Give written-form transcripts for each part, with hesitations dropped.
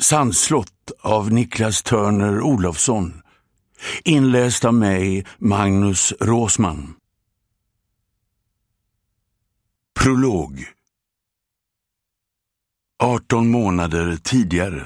Sandslott av Niklas Törner Olofsson. Inläst av mig, Magnus Råsman. Prolog. 18 månader tidigare.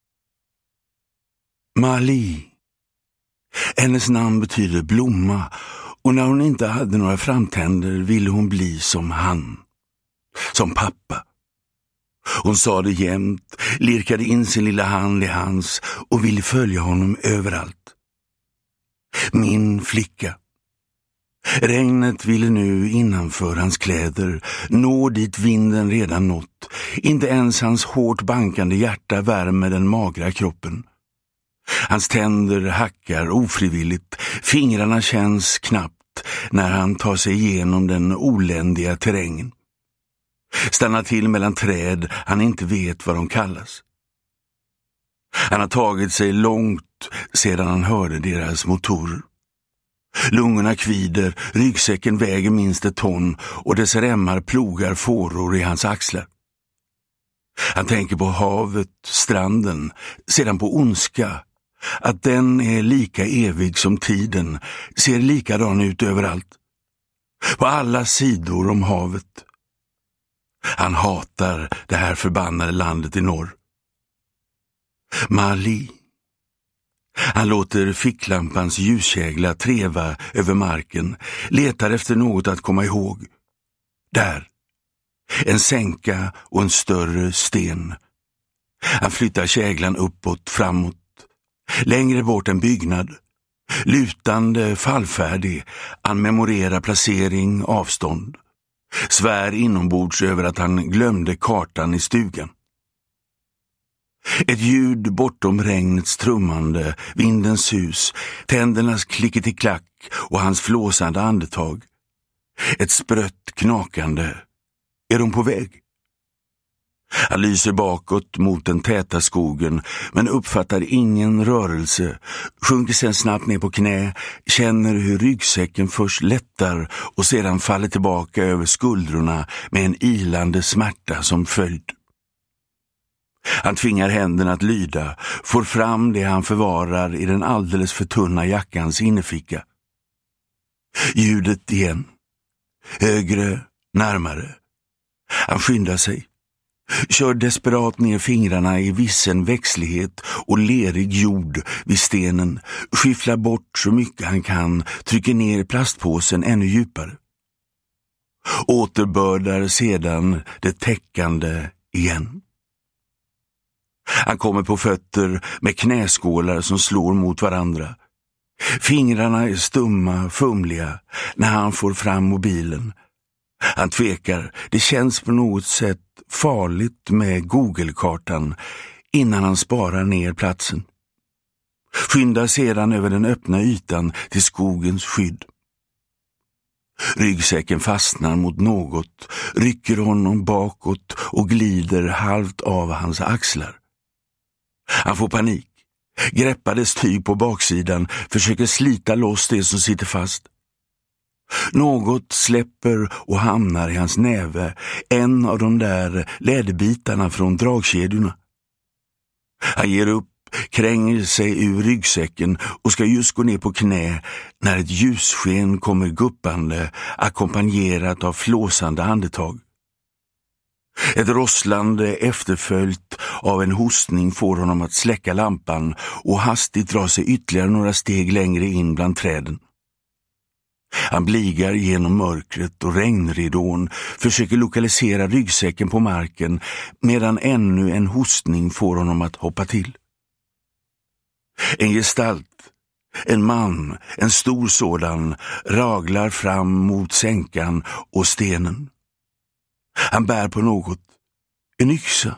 Mali. Hennes namn betyder blomma, och när hon inte hade några framtänder ville hon bli som han. Som pappa. Hon sa det jämt, lirkade in sin lilla hand i hans och ville följa honom överallt. Min flicka. Regnet ville nu innanför hans kläder nå dit vinden redan nått. Inte ens hans hårt bankande hjärta värmer den magra kroppen. Hans tänder hackar ofrivilligt, fingrarna känns knappt när han tar sig igenom den oländiga terrängen. Stannar till mellan träd han inte vet vad de kallas. Han har tagit sig långt sedan han hörde deras motorer. Lungorna kvider, ryggsäcken väger minst 1 ton och dess remmar plogar fåror i hans axlar. Han tänker på havet, stranden, sedan på ondska. Att den är lika evig som tiden, ser likadan ut överallt. På alla sidor om havet. Han hatar det här förbannade landet i norr. Mali. Han låter ficklampans ljuskägla treva över marken, letar efter något att komma ihåg. Där. En sänka och en större sten. Han flyttar käglan uppåt, framåt. Längre bort en byggnad. Lutande, fallfärdig. Han memorerar placering, avstånd. Svär inombords över att han glömde kartan i stugan. Ett ljud bortom regnets trummande, vindens sus, tändernas klicketiklack och hans flåsande andetag. Ett sprött knakande. Är de på väg? Han lyser bakåt mot den täta skogen men uppfattar ingen rörelse, sjunker sen snabbt ner på knä, känner hur ryggsäcken först lättar och sedan faller tillbaka över skuldrorna med en ilande smärta som följd. Han tvingar händerna att lyda, får fram det han förvarar i den alldeles för tunna jackans innerficka. Ljudet igen. Högre, närmare. Han skyndar sig. Kör desperat ner fingrarna i vissen växtlighet och lerig jord vid stenen, skifflar bort så mycket han kan, trycker ner plastpåsen ännu djupare. Återbördar sedan det täckande igen. Han kommer på fötter med knäskålar som slår mot varandra. Fingrarna är stumma, fumliga när han får fram mobilen. Han tvekar, det känns på något sätt farligt med Google-kartan innan han sparar ner platsen. Skyndar sedan över den öppna ytan till skogens skydd. Ryggsäcken fastnar mot något, rycker honom bakåt och glider halvt av hans axlar. Han får panik, greppar dess tyg på baksidan, försöker slita loss det som sitter fast. Något släpper och hamnar i hans näve, en av de där läderbitarna från dragkedjorna. Han ger upp, kränger sig ur ryggsäcken och ska just gå ner på knä när ett ljussken kommer guppande, ackompanjerat av flåsande andetag. Ett rosslande efterföljt av en hostning får honom att släcka lampan och hastigt dra sig ytterligare några steg längre in bland träden. Han bligar genom mörkret och regnridån, försöker lokalisera ryggsäcken på marken medan ännu en hostning får honom att hoppa till. En gestalt, en man, en stor sådan, raglar fram mot sänkan och stenen. Han bär på något, en yxa.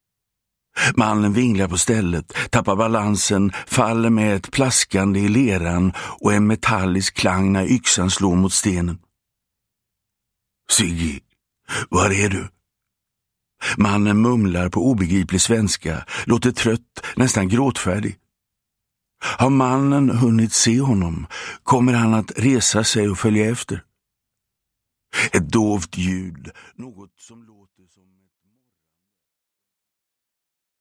Mannen vinglar på stället, tappar balansen, faller med ett plaskande i leran och en metallisk klang när yxan slår mot stenen. Sigge, var är du? Mannen mumlar på obegriplig svenska, låter trött, nästan gråtfärdig. Har mannen hunnit se honom? Kommer han att resa sig och följa efter? Ett dovt ljud, något som